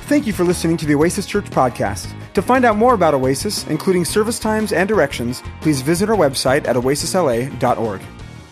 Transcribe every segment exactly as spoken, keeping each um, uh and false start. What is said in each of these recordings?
Thank you for listening to the Oasis Church podcast. To find out more about Oasis, including service times and directions, please visit our website at oasis l a dot org.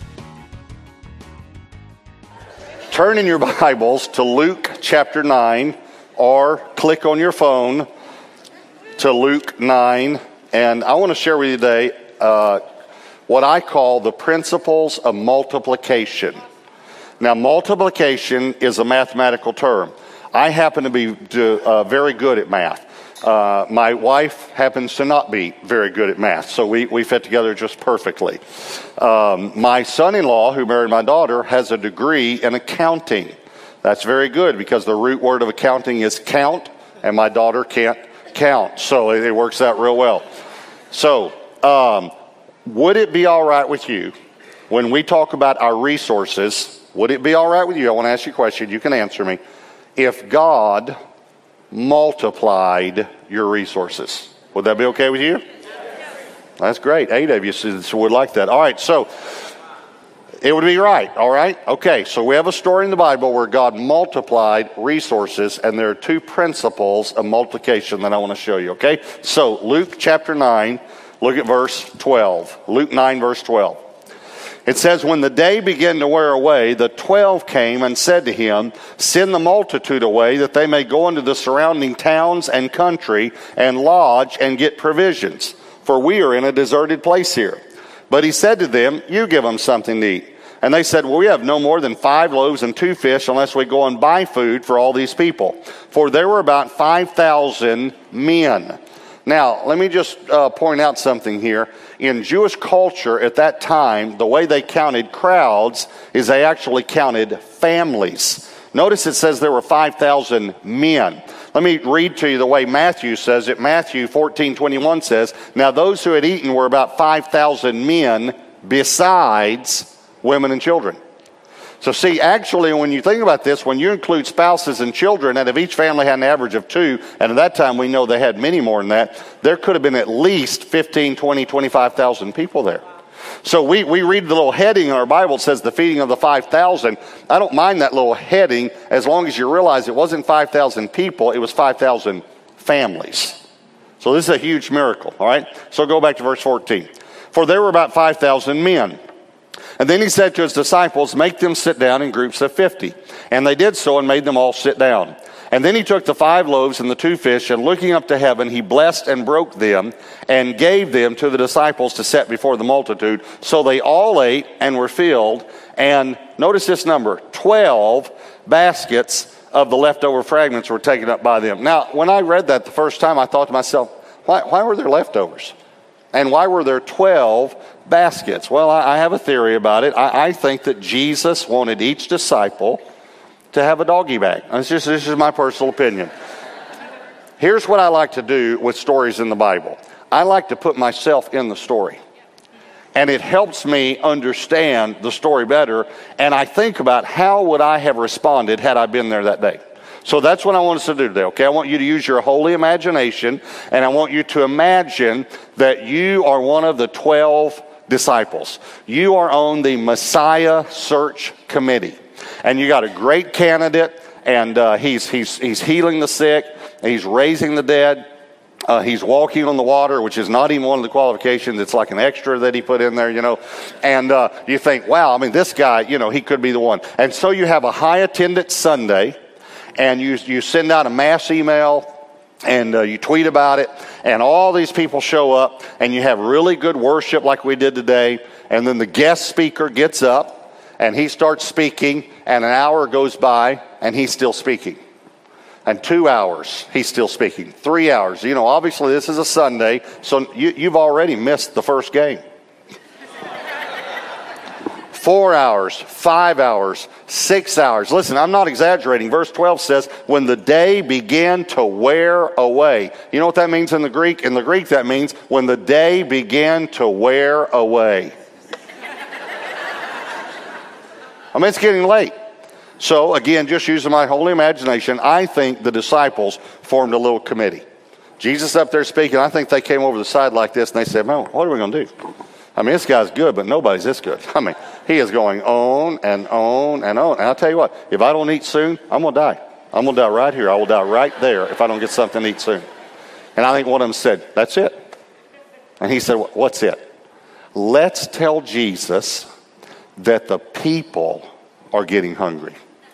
Turn in your Bibles to Luke chapter nine, or click on your phone to Luke nine, and I want to share with you today uh, what I call the principles of multiplication. Now, multiplication is a mathematical term. I happen to be uh, very good at math. Uh, my wife happens to not be very good at math, so we, we fit together just perfectly. Um, my son-in-law, who married my daughter, has a degree in accounting. That's very good because the root word of accounting is count, and my daughter can't count, so it, it works out real well. So, um, would it be all right with you when we talk about our resources? Would it be all right with you? I want to ask you a question. You can answer me. If God multiplied your resources, would that be okay with you? That's great. Eight of you would like that. All right, so it would be right. All right? Okay, so we have a story in the Bible where God multiplied resources, and there are two principles of multiplication that I want to show you, okay? So Luke chapter nine, look at verse twelve. Luke nine, verse twelve. It says, when the day began to wear away, the twelve came and said to him, send the multitude away that they may go into the surrounding towns and country and lodge and get provisions, for we are in a deserted place here. But he said to them, you give them something to eat. And they said, well, we have no more than five loaves and two fish unless we go and buy food for all these people. For there were about five thousand men. Now, let me just uh, point out something here. In Jewish culture at that time, the way they counted crowds is they actually counted families. Notice it says there were five thousand men. Let me read to you the way Matthew says it. Matthew fourteen twenty-one says, now those who had eaten were about five thousand men besides women and children. So see, actually, when you think about this, when you include spouses and children, and if each family had an average of two, and at that time we know they had many more than that, there could have been at least fifteen, twenty, twenty-five thousand people there. So we, we read the little heading in our Bible, it says the feeding of the five thousand. I don't mind that little heading as long as you realize it wasn't five thousand people, it was five thousand families. So this is a huge miracle, all right? So go back to verse fourteen. For there were about five thousand men. And then he said to his disciples, make them sit down in groups of fifty. And they did so and made them all sit down. And then he took the five loaves and the two fish, and looking up to heaven, he blessed and broke them and gave them to the disciples to set before the multitude. So they all ate and were filled. And notice this number, twelve baskets of the leftover fragments were taken up by them. Now, when I read that the first time, I thought to myself, why, why were there leftovers? And why were there twelve baskets? Well, I, I have a theory about it. I, I think that Jesus wanted each disciple to have a doggy bag. This is, this is my personal opinion. Here's what I like to do with stories in the Bible. I like to put myself in the story. And it helps me understand the story better. And I think about how would I have responded had I been there that day. So that's what I want us to do today, okay? I want you to use your holy imagination, and I want you to imagine that you are one of the twelve disciples. You are on the Messiah search committee, and you got a great candidate, and uh, he's he's he's healing the sick, he's raising the dead, uh, he's walking on the water, which is not even one of the qualifications. It's like an extra that he put in there, you know. And uh, you think, wow, I mean, this guy, you know, he could be the one. And so you have a high attendance Sunday. And you you send out a mass email, and uh, you tweet about it, and all these people show up, and you have really good worship like we did today, and then the guest speaker gets up, and he starts speaking, and an hour goes by, and he's still speaking. And two hours, he's still speaking. Three hours. You know, obviously this is a Sunday, so you, you've already missed the first game. Four hours, five hours, six hours. Listen, I'm not exaggerating. Verse twelve says, when the day began to wear away. You know what that means in the Greek? In the Greek, that means when the day began to wear away. I mean, it's getting late. So, again, just using my holy imagination, I think the disciples formed a little committee. Jesus up there speaking, I think they came over the side like this, and they said, man, what are we going to do? I mean, this guy's good, but nobody's this good. I mean, he is going on and on and on. And I'll tell you what, if I don't eat soon, I'm going to die. I'm going to die right here. I will die right there if I don't get something to eat soon. And I think one of them said, that's it. And he said, what's it? Let's tell Jesus that the people are getting hungry.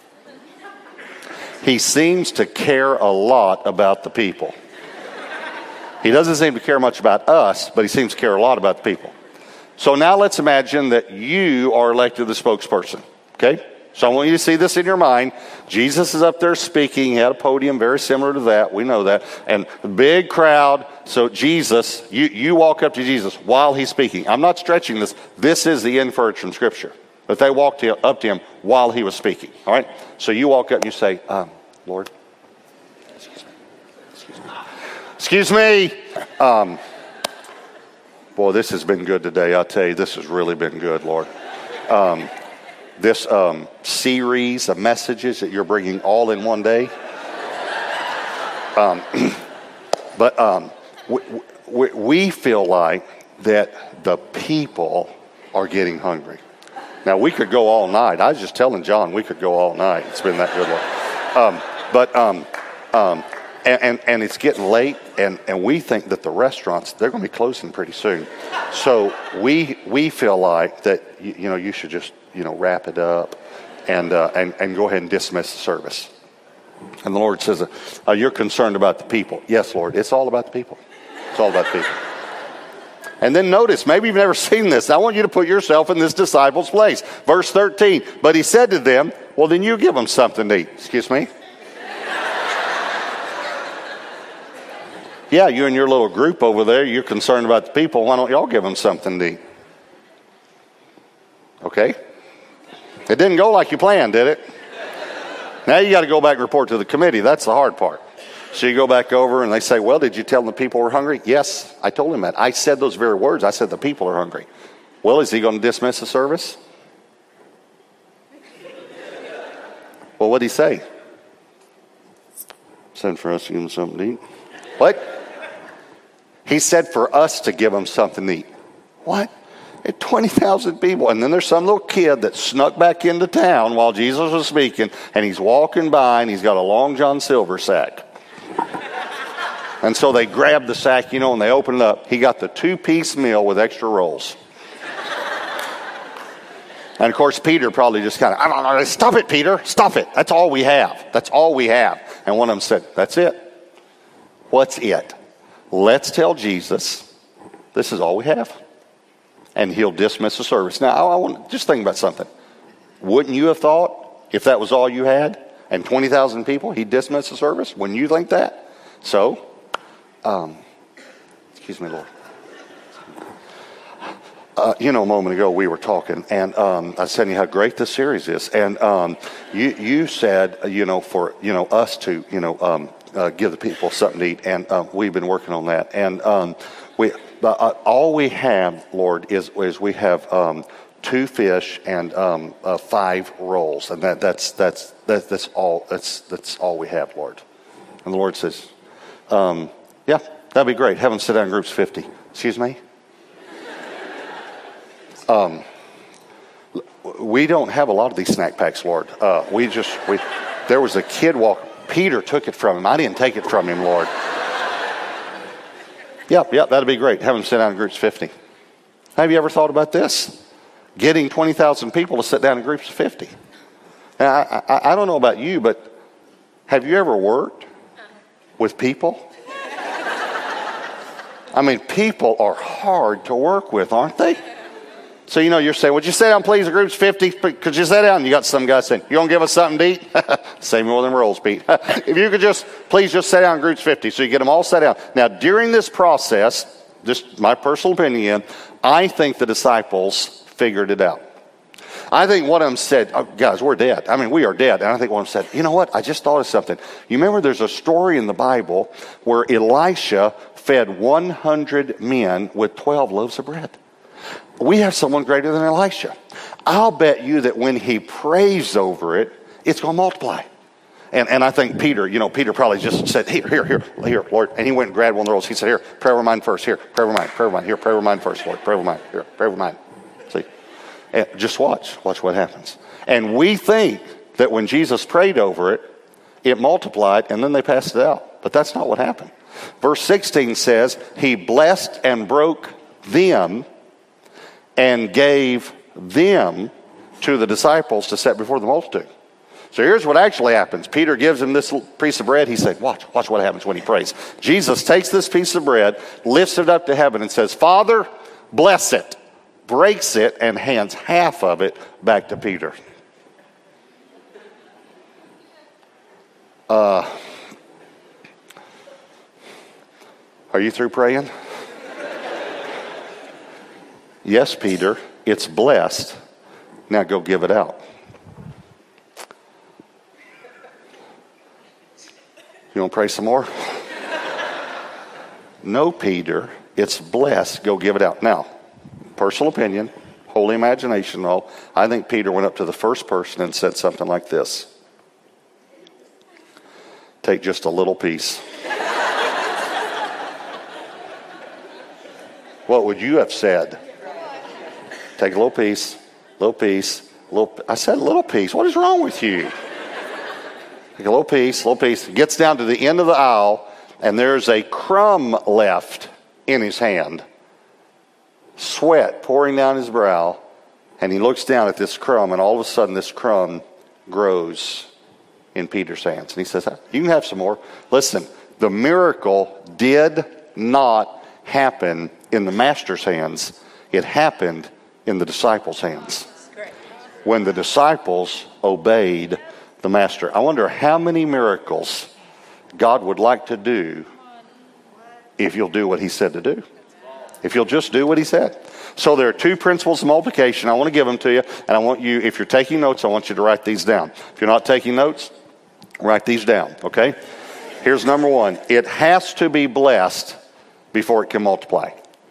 He seems to care a lot about the people. He doesn't seem to care much about us, but he seems to care a lot about the people. So now let's imagine that you are elected the spokesperson, okay? So I want you to see this in your mind. Jesus is up there speaking. He had a podium very similar to that. We know that. And a big crowd. So Jesus, you, you walk up to Jesus while he's speaking. I'm not stretching this. This is the inferred from Scripture. But they walked to, up to him while he was speaking. All right? So you walk up and you say, um, Lord, excuse me. Excuse me. Excuse me. Um, boy, this has been good today. I tell you, this has really been good, Lord. Um, this um, series of messages that you're bringing all in one day. Um, but um, we, we, we feel like that the people are getting hungry. Now, we could go all night. I was just telling John we could go all night. It's been that good one. Um, but, um, um, and, and, and it's getting late, and, and we think that the restaurants, they're going to be closing pretty soon. So we we feel like that, you, you know, you should just, you know, wrap it up and, uh, and, and go ahead and dismiss the service. And the Lord says, uh, you're concerned about the people. Yes, Lord, it's all about the people. It's all about the people. And then notice, maybe you've never seen this. I want you to put yourself in this disciple's place. Verse thirteen, but he said to them, well, then you give them something to eat. Excuse me? Yeah, you and your little group over there, you're concerned about the people. Why don't y'all give them something to eat? Okay? It didn't go like you planned, did it? Now you got to go back and report to the committee. That's the hard part. So you go back over and they say, well, did you tell them the people were hungry? Yes, I told him that. I said those very words. I said the people are hungry. Well, is he going to dismiss the service? Well, what did he say? Said for us to give them something to eat. What? He said for us to give them something to eat. What? At twenty thousand people. And then there's some little kid that snuck back into town while Jesus was speaking, and he's walking by and he's got a Long John Silver sack. And so they grabbed the sack, you know, and they opened it up. He got the two-piece meal with extra rolls. And, of course, Peter probably just kind of, I don't know, stop it, Peter, stop it. That's all we have. That's all we have. And one of them said, that's it. What's it? Let's tell Jesus this is all we have. And he'll dismiss the service. Now, I want just think about something. Wouldn't you have thought, if that was all you had, and twenty thousand people, he'd dismiss the service? Wouldn't you think that? So, um, excuse me, Lord. Uh, you know, a moment ago we were talking, and um, I was telling you how great this series is. And um, you you said, you know, for you know us to you know um, uh, give the people something to eat, and uh, we've been working on that. And um, we uh, all we have, Lord, is is we have um, two fish and um, uh, five rolls, and that that's that's that, that's all that's that's all we have, Lord. And the Lord says, um, yeah, that'd be great. Have them sit down in groups of fifty. Excuse me. Um, we don't have a lot of these snack packs, Lord. Uh, we just, we, there was a kid walk. Peter took it from him. I didn't take it from him, Lord. Yep, yep, that'd be great. Have them sit down in groups of fifty. Have you ever thought about this? Getting twenty thousand people to sit down in groups of fifty. Now, I, I, I don't know about you, but have you ever worked with people? I mean, people are hard to work with, aren't they? So, you know, you're saying, would you sit down, please, in groups fifty? Could you sit down? And you got some guy saying, you going to give us something to eat? Save me more than rolls, Pete. If you could just, please just sit down in groups fifty. So you get them all set down. Now, during this process, just my personal opinion, I think the disciples figured it out. I think one of them said, oh, guys, we're dead. I mean, we are dead. And I think one of them said, you know what? I just thought of something. You remember there's a story in the Bible where Elisha fed one hundred men with twelve loaves of bread. We have someone greater than Elisha. I'll bet you that when he prays over it, it's going to multiply. And and I think Peter, you know, Peter probably just said, here, here, here, here, Lord. And he went and grabbed one of the rolls. He said, here, pray over mine first. Here, pray over mine, pray over mine. Here, pray over mine first, Lord. Pray over mine. Here, pray over mine. See? And just watch. Watch what happens. And we think that when Jesus prayed over it, it multiplied, and then they passed it out. But that's not what happened. Verse sixteen says, he blessed and broke them and gave them to the disciples to set before the multitude. So here's what actually happens. Peter gives him this piece of bread. He said, watch, watch what happens when he prays. Jesus takes this piece of bread, lifts it up to heaven and says, Father, bless it, breaks it, and hands half of it back to Peter. Uh, are you through praying? Yes, Peter, it's blessed. Now go give it out. You want to pray some more? No, Peter, it's blessed. Go give it out. Now, personal opinion, holy imagination, though, I think Peter went up to the first person and said something like this. Take just a little piece. What would you have said? Take a little piece, little piece, little. I said a little piece. What is wrong with you? Take a little piece, little piece. Gets down to the end of the aisle, and there's a crumb left in his hand. Sweat pouring down his brow, and he looks down at this crumb, and all of a sudden this crumb grows in Peter's hands. And he says, you can have some more. Listen, the miracle did not happen in the master's hands. It happened in the disciples' hands. When the disciples obeyed the master. I wonder how many miracles God would like to do if you'll do what he said to do. If you'll just do what he said. So there are two principles of multiplication. I want to give them to you. And I want you, if you're taking notes, I want you to write these down. If you're not taking notes, write these down, okay? Here's number one. It has to be blessed before it can multiply.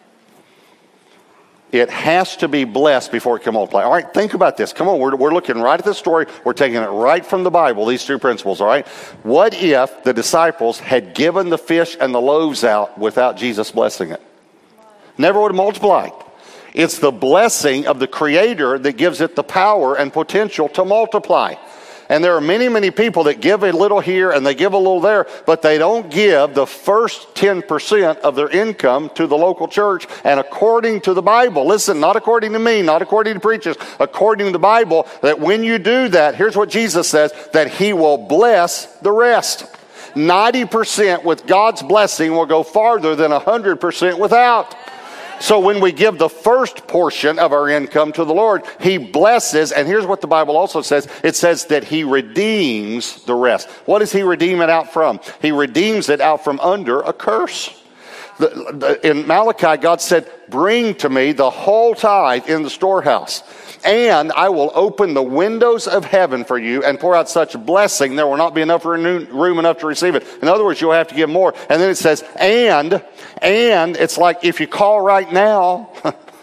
It has to be blessed before it can multiply. All right, think about this. Come on, we're, we're looking right at this story. We're taking it right from the Bible, these two principles, all right? What if the disciples had given the fish and the loaves out without Jesus blessing it? Never would have multiplied. It's the blessing of the Creator that gives it the power and potential to multiply. And there are many, many people that give a little here and they give a little there, but they don't give the first ten percent of their income to the local church. And according to the Bible, listen, not according to me, not according to preachers, according to the Bible, that when you do that, here's what Jesus says, that he will bless the rest. ninety percent with God's blessing will go farther than one hundred percent without. So when we give the first portion of our income to the Lord, he blesses, and here's what the Bible also says. It says that he redeems the rest. What does he redeem it out from? He redeems it out from under a curse. The, the, in Malachi, God said, bring to me the whole tithe in the storehouse, and I will open the windows of heaven for you and pour out such blessing there will not be enough room enough to receive it. In other words, you'll have to give more. And then it says, and, and it's like if you call right now,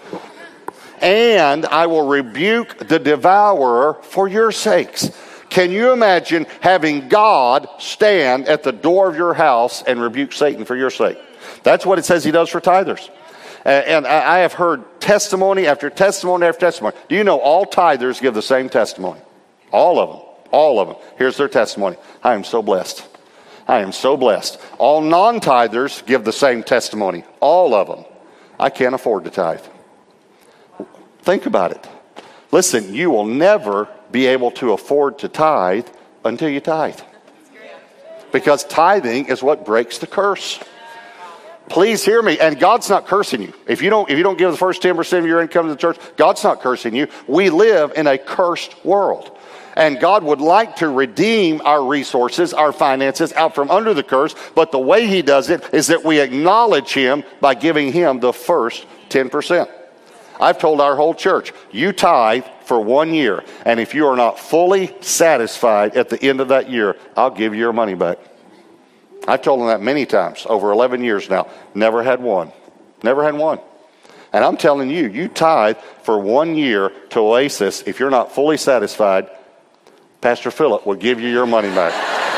and I will rebuke the devourer for your sakes. Can you imagine having God stand at the door of your house and rebuke Satan for your sake? That's what it says he does for tithers. And I have heard testimony after testimony after testimony. Do you know all tithers give the same testimony? All of them. All of them. Here's their testimony. I am so blessed. I am so blessed. All non-tithers give the same testimony. All of them. I can't afford to tithe. Think about it. Listen, you will never be able to afford to tithe until you tithe. Because tithing is what breaks the curse. Please hear me. And God's not cursing you. If you don't, if you don't give the first ten percent of your income to the church, God's not cursing you. We live in a cursed world. And God would like to redeem our resources, our finances out from under the curse. But the way he does it is that we acknowledge him by giving him the first ten percent. I've told our whole church, you tithe for one year. And if you are not fully satisfied at the end of that year, I'll give you your money back. I've told them that many times, over eleven years now. Never had one. Never had one. And I'm telling you, you tithe for one year to Oasis. If you're not fully satisfied, Pastor Philip will give you your money back.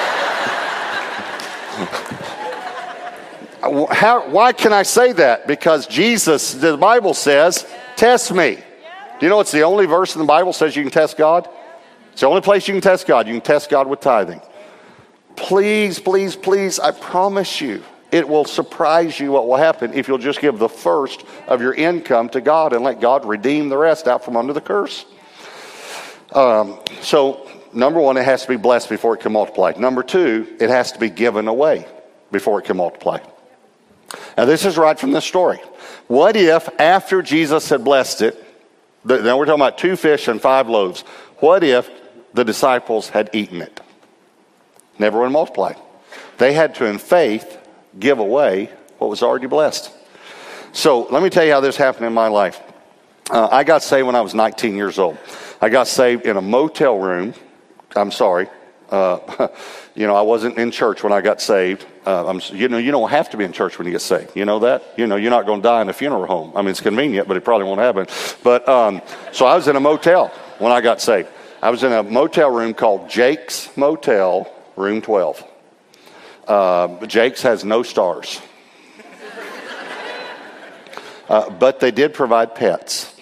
How, why can I say that? Because Jesus, the Bible says, test me. Do you know it's the only verse in the Bible says you can test God? It's the only place you can test God. You can test God with tithing. Please, please, please, I promise you, it will surprise you what will happen if you'll just give the first of your income to God and let God redeem the rest out from under the curse. Um, so, number one, it has to be blessed before it can multiply. Number two, it has to be given away before it can multiply. Now, this is right from this story. What if after Jesus had blessed it, now we're talking about two fish and five loaves, what if the disciples had eaten it? Never would multiply. They had to, in faith, give away what was already blessed. So let me tell you how this happened in my life. Uh, I got saved when I was nineteen years old. I got saved in a motel room. I'm sorry. Uh, you know, I wasn't in church when I got saved. Uh, I'm, you know, you don't have to be in church when you get saved. You know that? You know, you're not going to die in a funeral home. I mean, it's convenient, but it probably won't happen. But um, so I was in a motel when I got saved. I was in a motel room called Jake's Motel, room twelve. Uh, Jake's has no stars. Uh, but they did provide pets.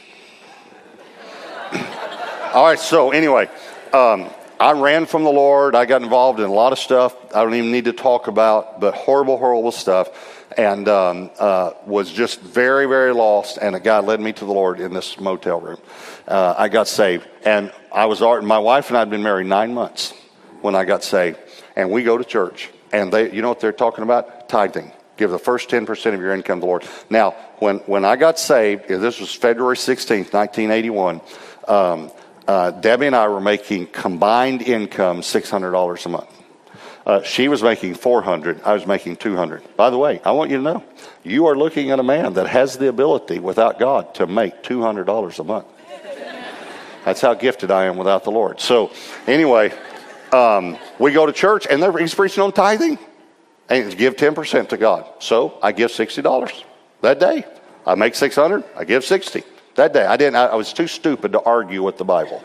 All right, so anyway, um, I ran from the Lord. I got involved in a lot of stuff I don't even need to talk about, but horrible, horrible stuff. And um, uh, was just very, very lost. And a guy led me to the Lord in this motel room. Uh, I got saved. And I was, my wife and I had been married nine months when I got saved. And we go to church. And they, you know what they're talking about? Tithing. Give the first ten percent of your income to the Lord. Now, when, when I got saved, this was February sixteenth, nineteen eighty-one, um, uh, Debbie and I were making combined income six hundred dollars a month. Uh, she was making four hundred dollars. I was making two hundred dollars. By the way, I want you to know, you are looking at a man that has the ability without God to make two hundred dollars a month. That's how gifted I am without the Lord. So anyway, um, we go to church and he's preaching on tithing. And give ten percent to God. So I give sixty dollars that day. I make six hundred dollars. I give sixty dollars that day. I didn't. I, I was too stupid to argue with the Bible.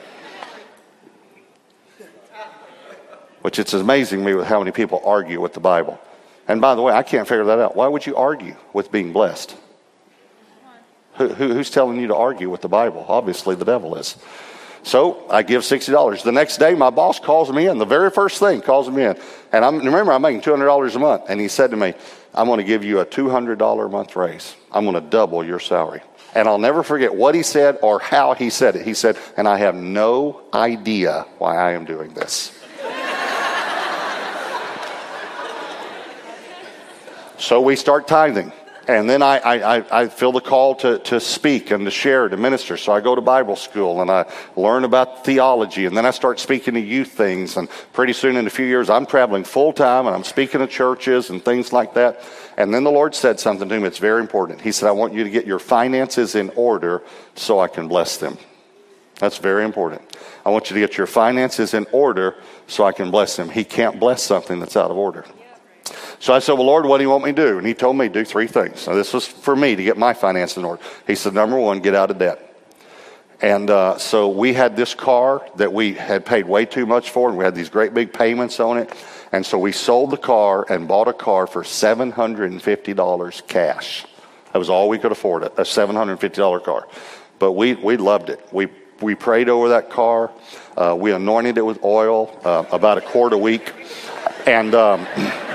Which it's amazing me with how many people argue with the Bible. And by the way, I can't figure that out. Why would you argue with being blessed? Who, who, who's telling you to argue with the Bible? Obviously the devil is. So I give sixty dollars. The next day, my boss calls me in. The very first thing calls me in. And I'm, remember, I'm making two hundred dollars a month. And he said to me, I'm going to give you a two hundred dollars a month raise. I'm going to double your salary. And I'll never forget what he said or how he said it. He said, and I have no idea why I am doing this. So we start tithing. And then I, I, I feel the call to, to speak and to share, to minister. So I go to Bible school and I learn about theology. And then I start speaking to youth things. And pretty soon in a few years, I'm traveling full time and I'm speaking to churches and things like that. And then the Lord said something to me that's very important. He said, I want you to get your finances in order so I can bless them. That's very important. I want you to get your finances in order so I can bless them. He can't bless something that's out of order. So I said, well, Lord, what do you want me to do? And he told me to do three things. Now, this was for me to get my finances in order. He said, number one, get out of debt. And uh, so we had this car that we had paid way too much for, and we had these great big payments on it. And so we sold the car and bought a car for seven hundred fifty dollars cash. That was all we could afford, a seven hundred fifty dollars car. But we, we loved it. We we prayed over that car. Uh, we anointed it with oil, uh, about a quart a week. And... Um,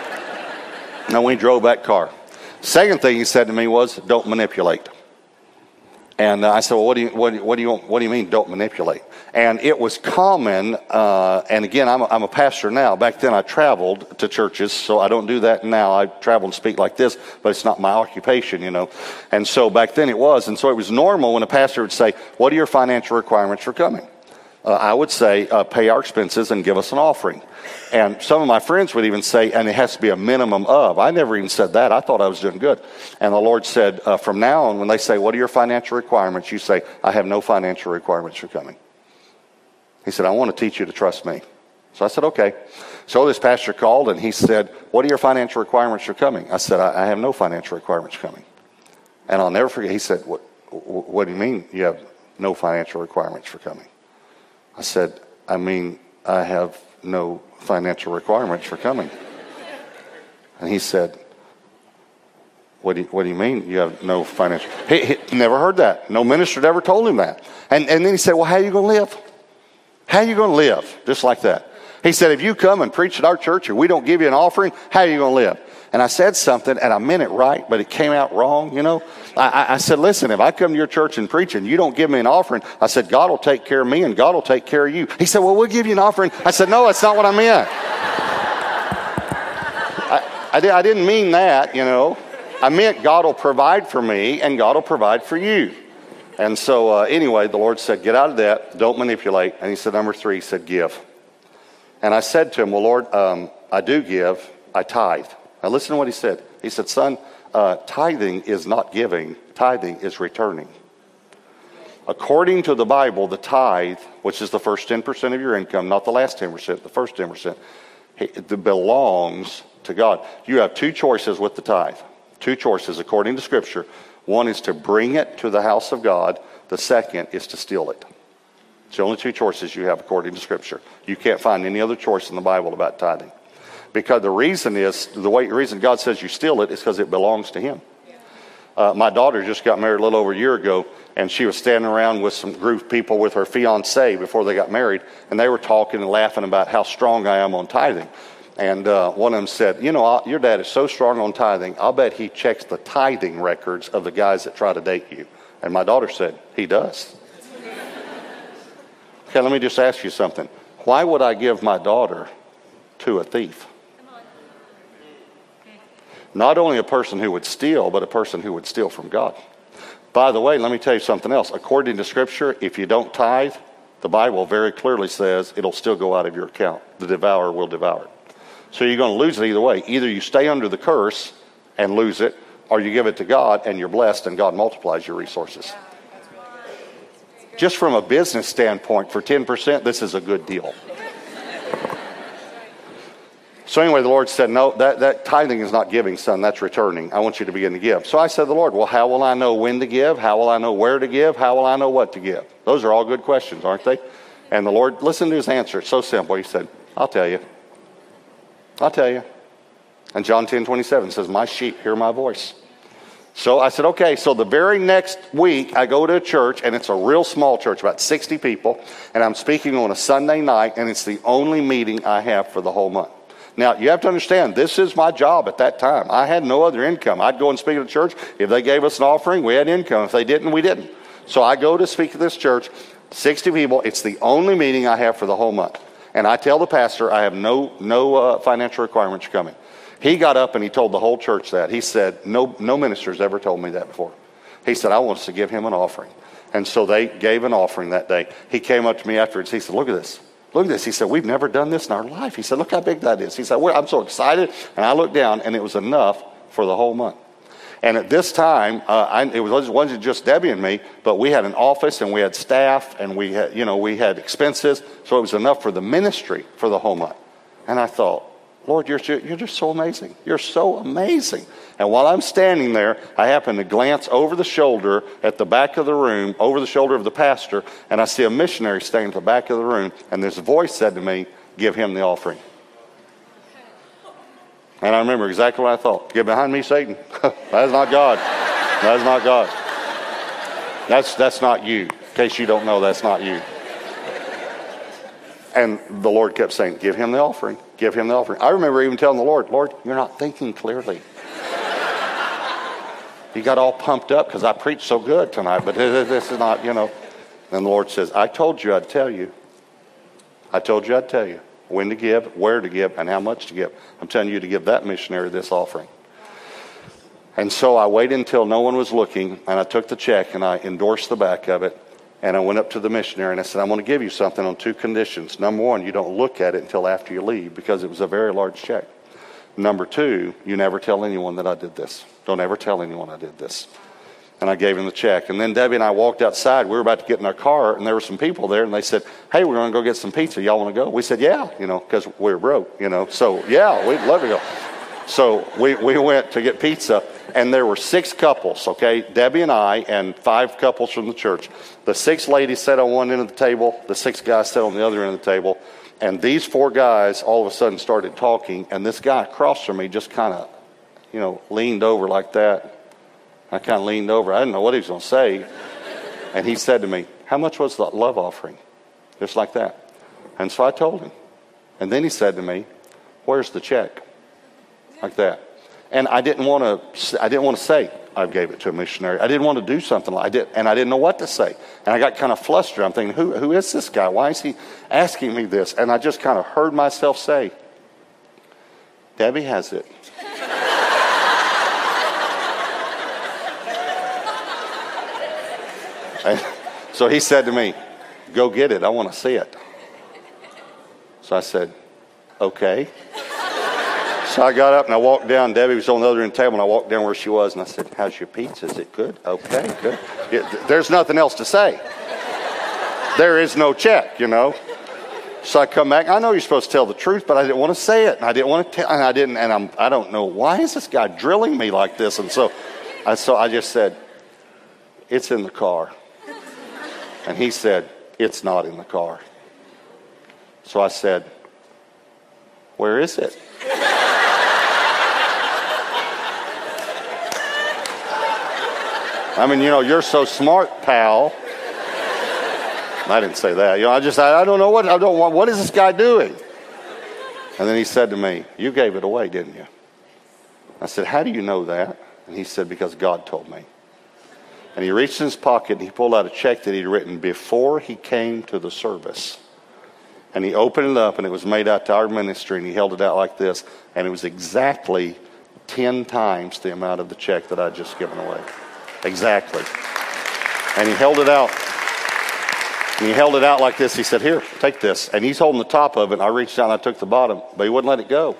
Now we drove that car. Second thing he said to me was, don't manipulate. And uh, I said, well, what do you what, what do you what do you mean, don't manipulate? And it was common. Uh, and again, I'm a, I'm a pastor now. Back then, I traveled to churches, so I don't do that now. I travel and speak like this, but it's not my occupation, you know. And so back then it was, and so it was normal when a pastor would say, "What are your financial requirements for coming?" Uh, I would say, uh, "Pay our expenses and give us an offering." And some of my friends would even say, and it has to be a minimum of. I never even said that. I thought I was doing good. And the Lord said, uh, from now on, when they say, what are your financial requirements? You say, I have no financial requirements for coming. He said, I want to teach you to trust me. So I said, okay. So this pastor called and he said, what are your financial requirements for coming? I said, I, I have no financial requirements for coming. And I'll never forget, he said, what, what do you mean you have no financial requirements for coming? I said, I mean, I have no financial requirements for coming. And he said, what do you, what do you mean you have no financial? He, he never heard that. No minister had ever told him that. And, and then he said, well, how are you going to live? How are you going to live? Just like that. He said, if you come and preach at our church and we don't give you an offering, how are you going to live? And I said something, and I meant it right, but it came out wrong, you know. I, I, I said, listen, if I come to your church and preach and you don't give me an offering, I said, God will take care of me and God will take care of you. He said, well, we'll give you an offering. I said, no, that's not what I meant. I, I, did, I didn't mean that, you know. I meant God will provide for me and God will provide for you. And so uh, anyway, the Lord said, get out of that. Don't manipulate. And he said, number three, he said, give. And I said to him, well, Lord, um, I do give. I tithe. Now listen to what he said. He said, son, uh, tithing is not giving. Tithing is returning. According to the Bible, the tithe, which is the first ten percent of your income, not the last ten percent, the first ten percent, it belongs to God. You have two choices with the tithe. Two choices according to Scripture. One is to bring it to the house of God. The second is to steal it. It's the only two choices you have according to Scripture. You can't find any other choice in the Bible about tithing. Because the reason is, the way, the reason God says you steal it is because it belongs to Him. Uh, my daughter just got married a little over a year ago, and she was standing around with some group of people with her fiancé before they got married, and they were talking and laughing about how strong I am on tithing. And uh, one of them said, you know, I'll, your dad is so strong on tithing, I'll bet he checks the tithing records of the guys that try to date you. And my daughter said, he does. Okay, let me just ask you something. Why would I give my daughter to a thief? Not only a person who would steal, but a person who would steal from God. By the way, let me tell you something else. According to Scripture, if you don't tithe, the Bible very clearly says it'll still go out of your account. The devourer will devour it. So you're going to lose it either way. Either you stay under the curse and lose it, or you give it to God and you're blessed and God multiplies your resources. Just from a business standpoint, for ten percent, this is a good deal. So anyway, the Lord said, no, that, that tithing is not giving, son. That's returning. I want you to begin to give. So I said to the Lord, well, how will I know when to give? How will I know where to give? How will I know what to give? Those are all good questions, aren't they? And the Lord, listen to his answer. It's so simple. He said, I'll tell you. I'll tell you. And John ten twenty-seven says, my sheep hear my voice. So I said, okay. So the very next week, I go to a church, and it's a real small church, about sixty people. And I'm speaking on a Sunday night, and it's the only meeting I have for the whole month. Now, you have to understand, this is my job at that time. I had no other income. I'd go and speak at the church. If they gave us an offering, we had income. If they didn't, we didn't. So I go to speak at this church, sixty people. It's the only meeting I have for the whole month. And I tell the pastor I have no no uh, financial requirements coming. He got up and he told the whole church that. He said, no, no minister's ever told me that before. He said, I want us to give him an offering. And so they gave an offering that day. He came up to me afterwards. He said, look at this. Look at this. He said, we've never done this in our life. He said, look how big that is. He said, well, I'm so excited. And I looked down, and it was enough for the whole month. And at this time, uh, I, it was, wasn't just Debbie and me, but we had an office, and we had staff, and we had, you know, we had expenses. So it was enough for the ministry for the whole month. And I thought, Lord, you're, you're just so amazing. You're so amazing. And while I'm standing there, I happen to glance over the shoulder at the back of the room, over the shoulder of the pastor, and I see a missionary standing at the back of the room, and this voice said to me, give him the offering. And I remember exactly what I thought. Get behind me, Satan. That is not God. That is not God. That's, that's not you. In case you don't know, that's not you. And the Lord kept saying, give him the offering. Give him the offering. I remember even telling the Lord, Lord, you're not thinking clearly. He got all pumped up because I preached so good tonight, but this is not, you know. And the Lord says, I told you I'd tell you. I told you I'd tell you when to give, where to give, and how much to give. I'm telling you to give that missionary this offering. And so I waited until no one was looking, and I took the check, and I endorsed the back of it. And I went up to the missionary and I said, I'm going to give you something on two conditions. Number one, you don't look at it until after you leave because it was a very large check. Number two, you never tell anyone that I did this. Don't ever tell anyone I did this. And I gave him the check. And then Debbie and I walked outside. We were about to get in our car, and there were some people there, and they said, hey, we're going to go get some pizza. Y'all want to go? We said, yeah, you know, because we were broke, you know. So, yeah, we'd love to go. So we, we went to get pizza, and there were six couples, okay? Debbie and I and five couples from the church. The six ladies sat on one end of the table. The six guys sat on the other end of the table. And these four guys all of a sudden started talking, and this guy across from me just kind of, you know, leaned over like that. I kind of leaned over. I didn't know what he was going to say. And he said to me, how much was the love offering? Just like that. And so I told him. And then he said to me, where's the check? Like that. And I didn't want to, I didn't want to say I gave it to a missionary. I didn't want to do something like that. And I didn't know what to say. And I got kind of flustered. I'm thinking, who, who is this guy? Why is he asking me this? And I just kind of heard myself say, Debbie has it. And so he said to me, go get it. I want to see it. So I said, okay. So I got up and I walked down. Debbie was on the other end of the table, and I walked down where she was, and I said, how's your pizza? Is it good? Okay, good. Yeah, there's nothing else to say. There is no check, you know. So I come back. I know you're supposed to tell the truth, but I didn't want to say it. And I didn't want to tell, and I didn't, and I'm, I don't know, why is this guy drilling me like this? And so I, so I just said, it's in the car. And he said, it's not in the car. So I said, where is it? I mean, you know, you're so smart, pal. I didn't say that. You know, I just, I, I don't know what, I don't want, what is this guy doing? And then he said to me, you gave it away, didn't you? I said, how do you know that? And he said, because God told me. And he reached in his pocket and he pulled out a check that he'd written before he came to the service. And he opened it up, and it was made out to our ministry, and he held it out like this, and it was exactly ten times the amount of the check that I'd just given away. Exactly. And he held it out. And he held it out like this. He said, here, take this. And he's holding the top of it, and I reached out and I took the bottom, but he wouldn't let it go.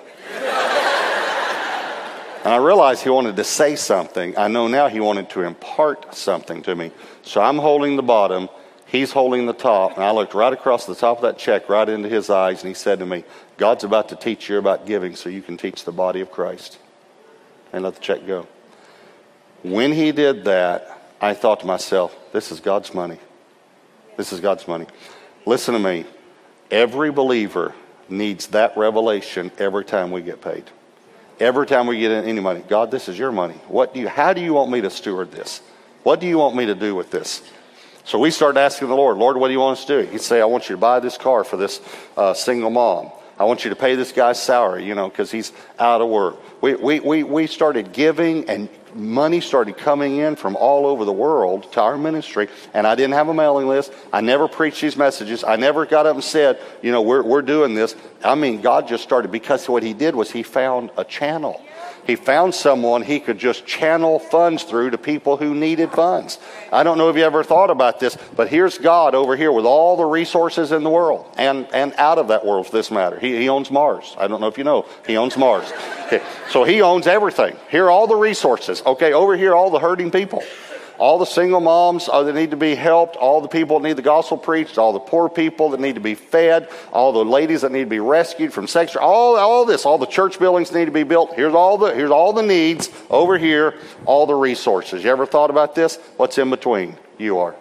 And I realized he wanted to say something. I know now he wanted to impart something to me. So I'm holding the bottom. He's holding the top, and I looked right across the top of that check, right into his eyes, and he said to me, God's about to teach you about giving so you can teach the body of Christ. And let the check go. When he did that, I thought to myself, this is God's money. This is God's money. Listen to me. Every believer needs that revelation every time we get paid. Every time we get any money. God, this is your money. What do you, how do you want me to steward this? What do you want me to do with this? So we started asking the Lord, Lord, what do you want us to do? He'd say, I want you to buy this car for this uh, single mom. I want you to pay this guy's salary, you know, because he's out of work. We, we, we, we started giving, and money started coming in from all over the world to our ministry. And I didn't have a mailing list. I never preached these messages. I never got up and said, you know, we're, we're doing this. I mean, God just started, because what he did was he found a channel. He found someone he could just channel funds through to people who needed funds. I don't know if you ever thought about this, but here's God over here with all the resources in the world, and, and out of that world for this matter. He, he owns Mars. I don't know if you know. He owns Mars. Okay. So he owns everything. Here are all the resources. Okay, over here, all the hurting people. All the single moms uh, that need to be helped, all the people that need the gospel preached, all the poor people that need to be fed, all the ladies that need to be rescued from sex, all, all this, all the church buildings need to be built. Here's all the here's all the needs over here, all the resources. You ever thought about this? What's in between? You are.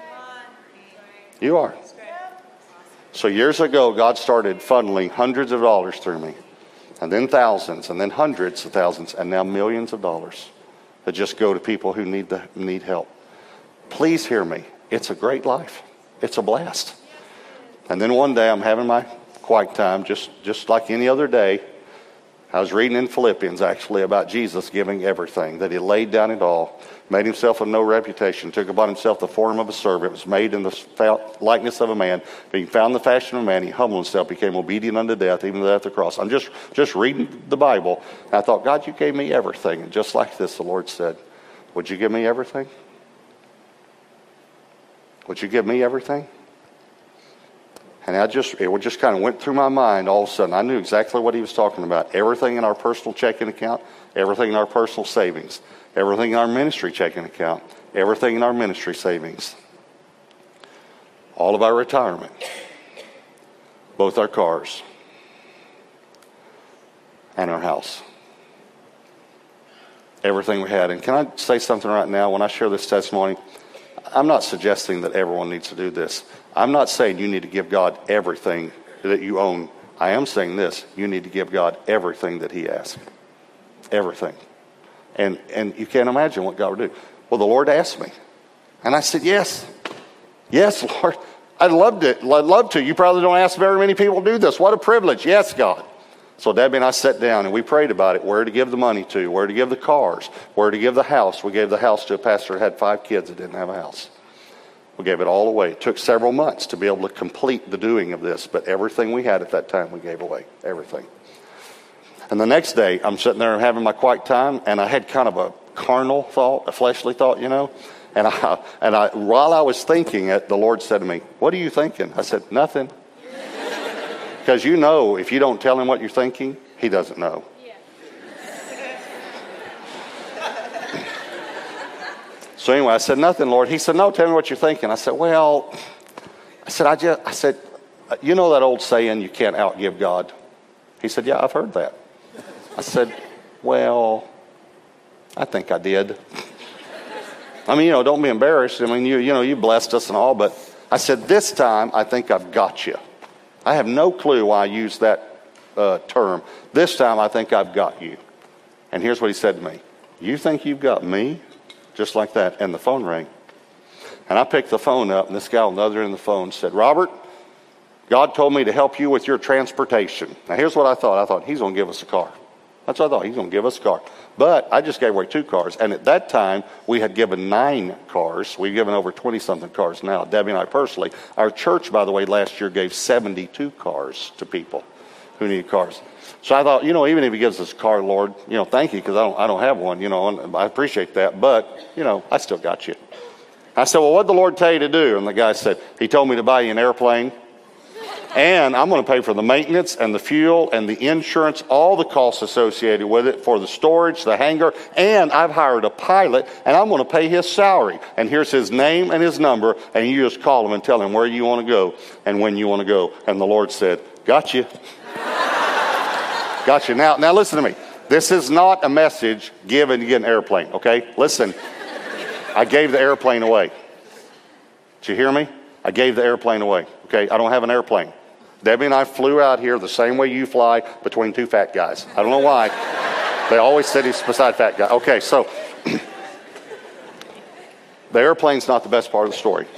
You are. So years ago, God started funneling hundreds of dollars through me, and then thousands, and then hundreds of thousands, and now millions of dollars that just go to people who need the, need help. Please hear me. It's a great life. It's a blast. And then one day I'm having my quiet time, just, just like any other day. I was reading in Philippians, actually, about Jesus giving everything, that he laid down it all, made himself of no reputation, took upon himself the form of a servant, was made in the likeness of a man, being found in the fashion of a man, he humbled himself, became obedient unto death, even the death of the cross. I'm just, just reading the Bible, and I thought, God, you gave me everything. And just like this, the Lord said, would you give me everything? Would you give me everything? And I just, it just kind of went through my mind all of a sudden. I knew exactly what he was talking about. Everything in our personal checking account, everything in our personal savings, everything in our ministry checking account, everything in our ministry savings, all of our retirement, both our cars, and our house. Everything we had. And can I say something right now? When I share this testimony, I'm not suggesting that everyone needs to do this. I'm not saying you need to give God everything that you own. I am saying this. You need to give God everything that he asks. Everything. And and you can't imagine what God would do. Well, the Lord asked me. And I said, yes. Yes, Lord. I'd love to. I'd love to. You probably don't ask very many people to do this. What a privilege. Yes, God. So Debbie and I sat down and we prayed about it, where to give the money to, where to give the cars, where to give the house. We gave the house to a pastor who had five kids that didn't have a house. We gave it all away. It took several months to be able to complete the doing of this, but everything we had at that time we gave away, everything. And the next day, I'm sitting there having my quiet time, and I had kind of a carnal thought, a fleshly thought, you know. And I, and I, while I was thinking it, the Lord said to me, "What are you thinking?" I said, "Nothing." Because you know, if you don't tell him what you're thinking, he doesn't know. Yeah. So anyway, I said, "Nothing, Lord." He said, "No, tell me what you're thinking." I said, "Well," I said, I just, I said, "You know that old saying, you can't outgive God?" He said, "Yeah, I've heard that." I said, "Well, I think I did." I mean, you know, don't be embarrassed. I mean, you, you know, you blessed us and all, but I said, "This time, I think I've got you." I have no clue why I used that uh, term. "This time, I think I've got you." And here's what he said to me. "You think you've got me?" Just like that. And the phone rang. And I picked the phone up, and this guy on the other end of the phone said, "Robert, God told me to help you with your transportation." Now, here's what I thought. I thought, he's going to give us a car. That's what I thought. He's going to give us a car. But I just gave away two cars. And at that time, we had given nine cars. We've given over twenty-something cars now, Debbie and I personally. Our church, by the way, last year gave seventy-two cars to people who need cars. So I thought, you know, even if he gives us a car, Lord, you know, thank you, because I don't, I don't have one, you know, and I appreciate that. But, you know, I still got you. I said, "Well, what did the Lord tell you to do?" And the guy said, "He told me to buy you an airplane. And I'm going to pay for the maintenance and the fuel and the insurance, all the costs associated with it, for the storage, the hangar, and I've hired a pilot, and I'm going to pay his salary. And here's his name and his number, and you just call him and tell him where you want to go and when you want to go." And the Lord said, "Got you." Got you. Now, now listen to me. This is not a message given to get an airplane, okay? Listen, I gave the airplane away. Did you hear me? I gave the airplane away, okay? I don't have an airplane. Debbie and I flew out here the same way you fly, between two fat guys. I don't know why. They always said he's beside fat guy. Okay, so the airplane's not the best part of the story.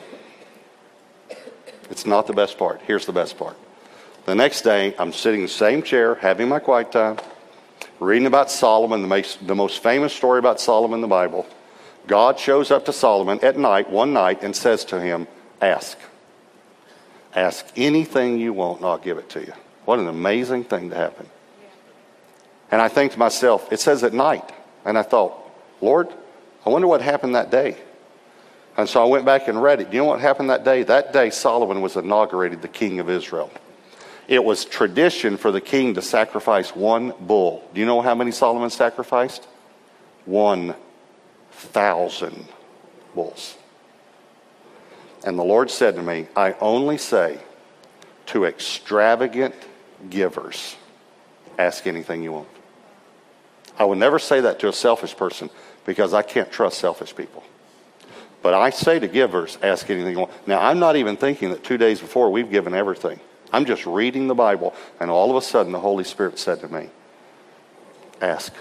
It's not the best part. Here's the best part. The next day, I'm sitting in the same chair, having my quiet time, reading about Solomon, the most, the most famous story about Solomon in the Bible. God shows up to Solomon at night, one night, and says to him, "Ask. Ask anything you want, and I'll give it to you." What an amazing thing to happen. And I think to myself, it says at night. And I thought, Lord, I wonder what happened that day. And so I went back and read it. Do you know what happened that day? That day, Solomon was inaugurated the king of Israel. It was tradition for the king to sacrifice one bull. Do you know how many Solomon sacrificed? One thousand bulls. And the Lord said to me, "I only say to extravagant givers, ask anything you want." I would never say that to a selfish person, because I can't trust selfish people. But I say to givers, ask anything you want. Now, I'm not even thinking that two days before we've given everything. I'm just reading the Bible, and all of a sudden the Holy Spirit said to me, "Ask.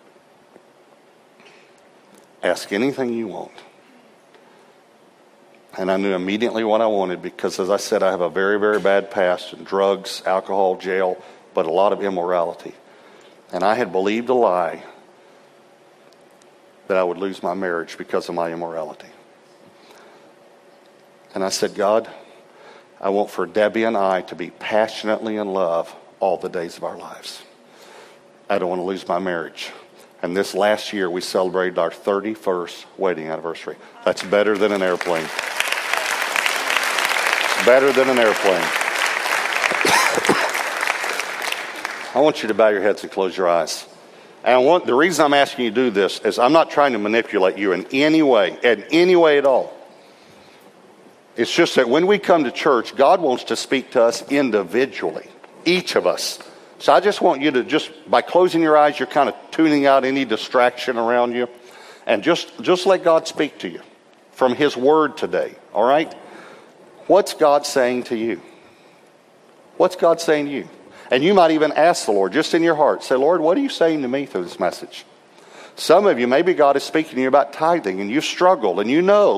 Ask anything you want." And I knew immediately what I wanted, because, as I said, I have a very, very bad past in drugs, alcohol, jail, but a lot of immorality. And I had believed a lie that I would lose my marriage because of my immorality. And I said, "God, I want for Debbie and I to be passionately in love all the days of our lives. I don't want to lose my marriage." And this last year, we celebrated our thirty-first wedding anniversary. That's better than an airplane. Better than an airplane. I want you to bow your heads and close your eyes. And I want, the reason I'm asking you to do this is I'm not trying to manipulate you in any way, in any way at all. It's just that when we come to church, God wants to speak to us individually, each of us. So I just want you to, just by closing your eyes, you're kind of tuning out any distraction around you. And just, just let God speak to you from His Word today, all right? What's God saying to you? What's God saying to you? And you might even ask the Lord, just in your heart, say, "Lord, what are you saying to me through this message?" Some of you, maybe God is speaking to you about tithing, and you've struggled, and you know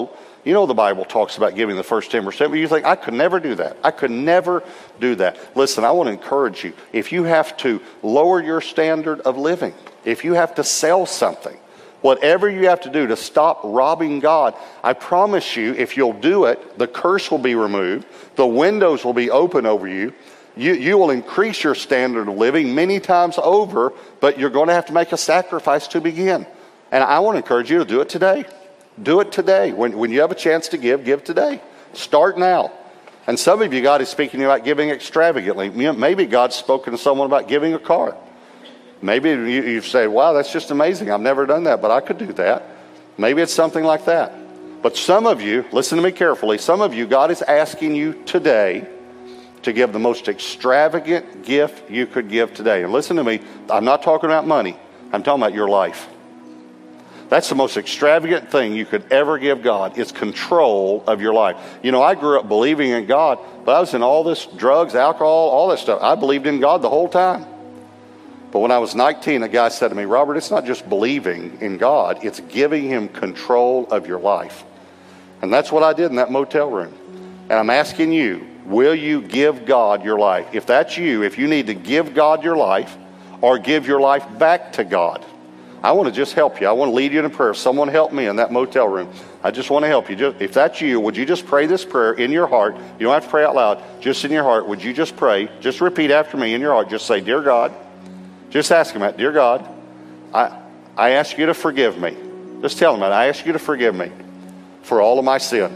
You know the Bible talks about giving the first ten percent, but you think, I could never do that. I could never do that. Listen, I want to encourage you. If you have to lower your standard of living, if you have to sell something, whatever you have to do to stop robbing God, I promise you, if you'll do it, the curse will be removed. The windows will be open over you. You, you will increase your standard of living many times over, but you're going to have to make a sacrifice to begin. And I want to encourage you to do it today. Do it today. When, when you have a chance to give, give today. Start now. And some of you, God is speaking to you about giving extravagantly. You know, maybe God's spoken to someone about giving a car. Maybe you, you say, wow, that's just amazing. I've never done that, but I could do that. Maybe it's something like that. But some of you, listen to me carefully, some of you, God is asking you today to give the most extravagant gift you could give today. And listen to me, I'm not talking about money. I'm talking about your life. That's the most extravagant thing you could ever give God, is control of your life. You know, I grew up believing in God, but I was in all this drugs, alcohol, all that stuff. I believed in God the whole time. But when I was nineteen, a guy said to me, Robert, it's not just believing in God, it's giving him control of your life. And that's what I did in that motel room. And I'm asking you, will you give God your life? If that's you, if you need to give God your life or give your life back to God, I want to just help you. I want to lead you in a prayer. Someone help me in that motel room. I just want to help you. Just, if that's you, would you just pray this prayer in your heart? You don't have to pray out loud. Just in your heart, would you just pray? Just repeat after me in your heart. Just say, Dear God. Just ask him that. Dear God, I, I ask you to forgive me. Just tell him that. I ask you to forgive me for all of my sin.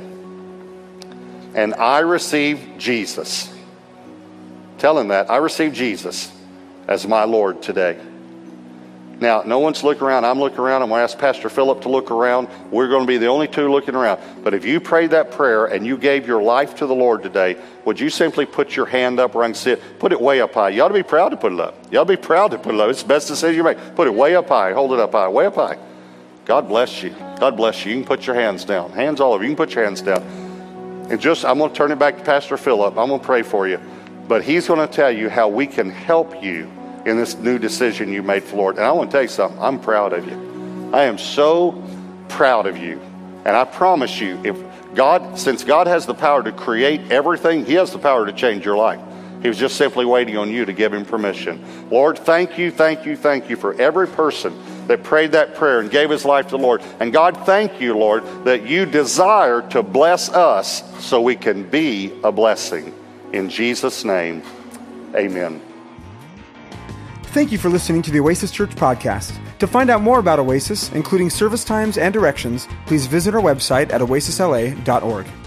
And I receive Jesus. Tell him that. I receive Jesus as my Lord today. Now, no one's looking around. I'm looking around. I'm going to ask Pastor Philip to look around. We're going to be the only two looking around. But if you prayed that prayer and you gave your life to the Lord today, would you simply put your hand up where I can see it? Put it way up high. You ought to be proud to put it up. You ought to be proud to put it up. It's the best decision you make. Put it way up high. Hold it up high. Way up high. God bless you. God bless you. You can put your hands down. Hands all over. You can put your hands down. And just, I'm going to turn it back to Pastor Philip. I'm going to pray for you. But he's going to tell you how we can help you in this new decision you made for the Lord. And I want to tell you something. I'm proud of you. I am so proud of you. And I promise you, if God, since God has the power to create everything, he has the power to change your life. He was just simply waiting on you to give him permission. Lord, thank you, thank you, thank you for every person that prayed that prayer and gave his life to the Lord. And God, thank you, Lord, that you desire to bless us so we can be a blessing. In Jesus' name, amen. Thank you for listening to the Oasis Church podcast. To find out more about Oasis, including service times and directions, please visit our website at oasis l a dot org.